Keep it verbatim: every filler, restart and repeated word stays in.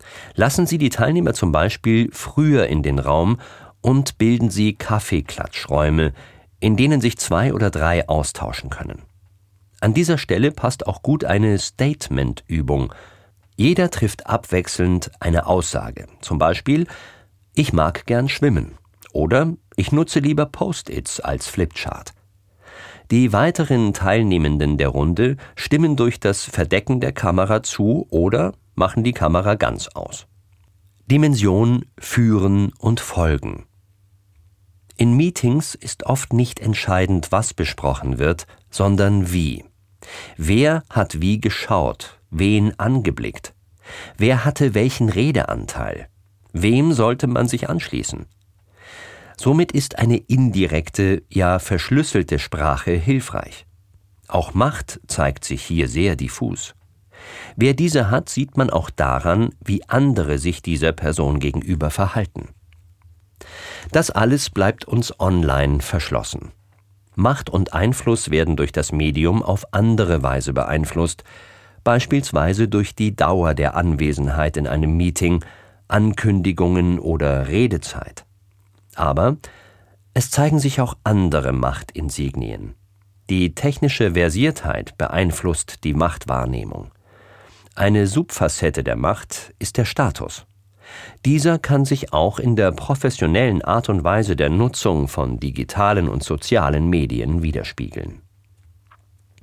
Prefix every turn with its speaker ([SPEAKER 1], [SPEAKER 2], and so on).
[SPEAKER 1] Lassen Sie die Teilnehmer zum Beispiel früher in den Raum und bilden Sie Kaffeeklatschräume, in denen sich zwei oder drei austauschen können. An dieser Stelle passt auch gut eine Statement-Übung. Jeder trifft abwechselnd eine Aussage, zum Beispiel: Ich mag gern schwimmen oder ich nutze lieber Post-its als Flipchart. Die weiteren Teilnehmenden der Runde stimmen durch das Verdecken der Kamera zu oder machen die Kamera ganz aus. Dimension, Führen und Folgen. In Meetings ist oft nicht entscheidend, was besprochen wird, sondern wie. Wer hat wie geschaut, wen angeblickt? Wer hatte welchen Redeanteil? Wem sollte man sich anschließen? Somit ist eine indirekte, ja verschlüsselte Sprache hilfreich. Auch Macht zeigt sich hier sehr diffus. Wer diese hat, sieht man auch daran, wie andere sich dieser Person gegenüber verhalten. Das alles bleibt uns online verschlossen. Macht und Einfluss werden durch das Medium auf andere Weise beeinflusst, beispielsweise durch die Dauer der Anwesenheit in einem Meeting, Ankündigungen oder Redezeit. Aber es zeigen sich auch andere Machtinsignien. Die technische Versiertheit beeinflusst die Machtwahrnehmung. Eine Subfacette der Macht ist der Status. Dieser kann sich auch in der professionellen Art und Weise der Nutzung von digitalen und sozialen Medien widerspiegeln.